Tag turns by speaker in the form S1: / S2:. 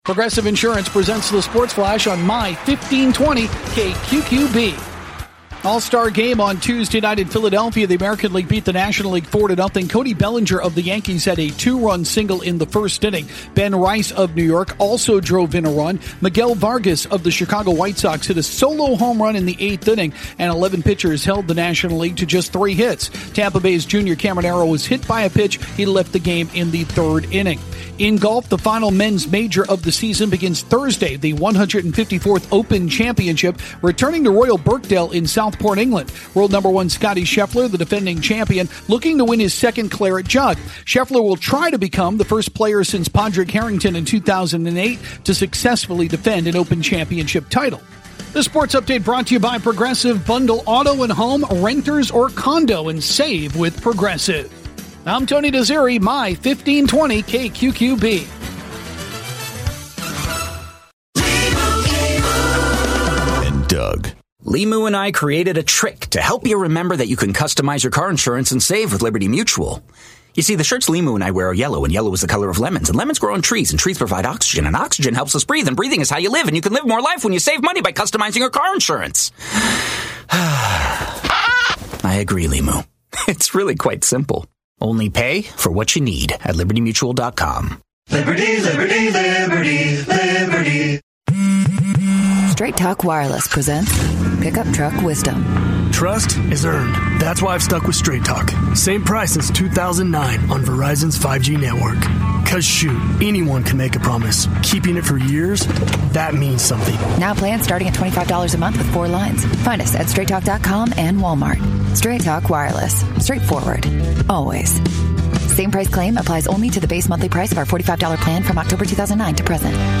S1: Progressive Insurance presents the Sports Flash on My 1520 KQQB. All-Star game on Tuesday night in Philadelphia. The American League beat the National League 4-0. Cody Bellinger of the Yankees had a 2-run single in the first inning. Ben Rice of New York also drove in a run. Miguel Vargas of the Chicago White Sox hit a solo home run in the 8th inning, and 11 pitchers held the National League to just 3 hits. Tampa Bay's Junior Caminero was hit by a pitch. He left the game in the 3rd inning. In golf, the final men's major of the season begins Thursday, the 154th Open Championship, returning to Royal Birkdale in Southport, England. World number 1 Scottie Scheffler, the defending champion, looking to win his 2nd Claret Jug. Scheffler will try to become the first player since Padraig Harrington in 2008 to successfully defend an Open Championship title. The Sports Update brought to you by Progressive. Bundle auto and home, renters or condo, and save with Progressive. I'm Tony Desiri, My 1520 KQQB.
S2: And Doug.
S3: Limu and I created a trick to help you remember that you can customize your car insurance and save with Liberty Mutual. You see, the shirts Limu and I wear are yellow, and yellow is the color of lemons, and lemons grow on trees, and trees provide oxygen, and oxygen helps us breathe, and breathing is how you live, and you can live more life when you save money by customizing your car insurance. I agree, Limu. It's really quite simple. Only pay for what you need at LibertyMutual.com.
S4: Liberty, liberty, liberty, liberty.
S5: Straight Talk Wireless presents Pickup Truck Wisdom.
S6: Trust is earned. That's why I've stuck with Straight Talk. Same price since 2009 on Verizon's 5G network. Cause shoot, anyone can make a promise. Keeping it for years, that means something.
S5: Now plans starting at $25 a month with 4 lines. Find us at StraightTalk.com and Walmart. Straight Talk Wireless. Straightforward. Always. Same price claim applies only to the base monthly price of our $45 plan from October 2009 to present.